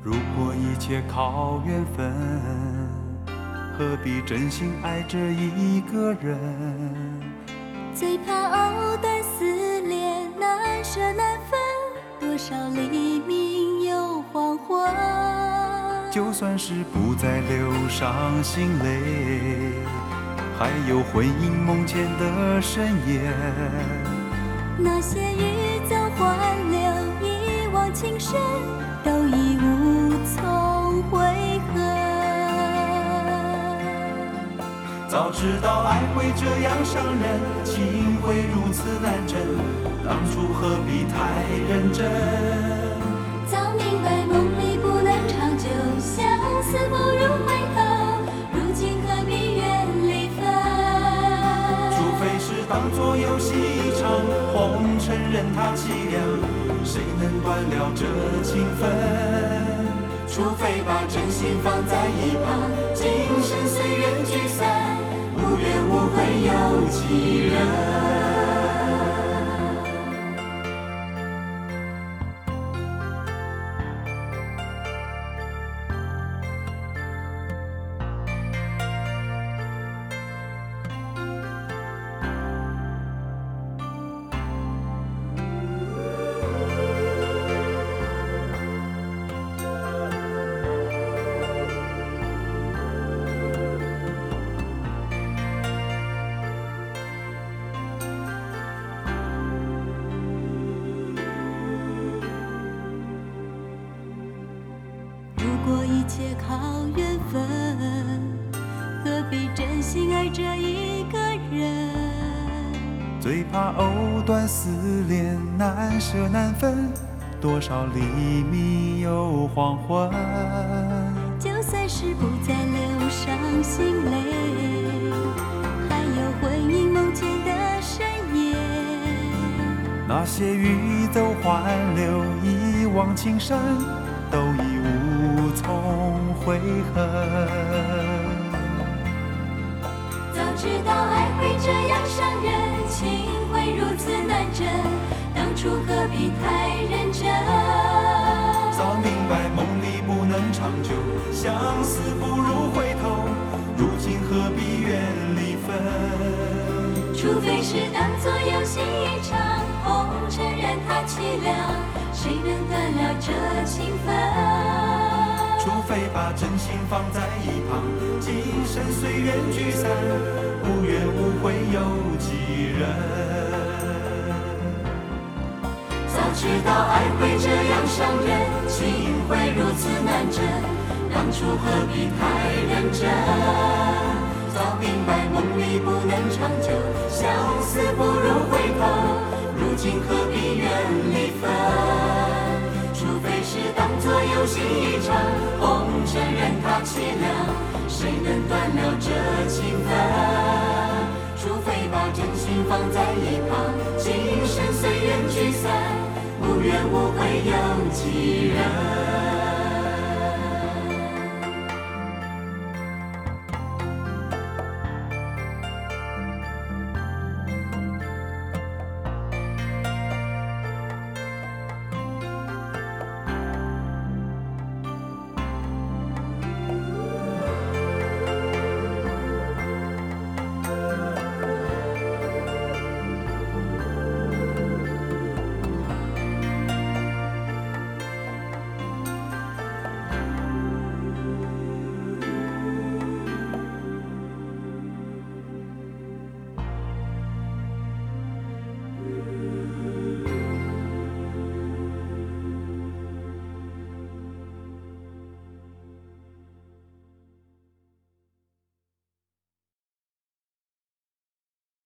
如果一切靠缘分，何必真心爱着一个人？ 最怕藕断丝连，难舍难分，多少黎明又黄昏。 就算是不再流伤心泪，还有魂萦梦牵的深夜。 那些欲走还留，一往情深，都已无从悔恨。 早知道爱会这样伤人，情会如此难枕，当初何必太认真？ 早明白梦里不能长久，相思不如回头，如今何必怨离分？ 除非是当作游戏一场，红尘任它凄凉，谁能断了这情分？除非把真心放在一旁，今生随缘聚散，无怨无悔有几人？ 如果一切靠缘分，何必真心爱着一个人？ 最怕藕断丝连，难舍难分，多少黎明又黄昏。 就算是不再流伤心泪，还有魂萦梦牵的深夜。 那些欲走还留，一往情深，都已无从悔恨。 早知道爱会这样伤人，情会如此难枕，当初何必太认真？ 早明白梦里不能长久，相思不如回头，如今何必怨离分？ 除非是当作游戏一场，红尘任它凄凉，谁能断了这情分？ 除非把真心放在一旁，今生随缘聚散，无怨无悔有几人？ 早知道爱会这样伤人，情会如此难枕，当初何必太认真？早明白梦里不能长久，相思不如回头，如今何必怨离分？除非是当作游戏一场，红尘任它凄凉，谁能断了这情分？除非把真心放在一旁，今生随缘聚散，无怨无悔有几人？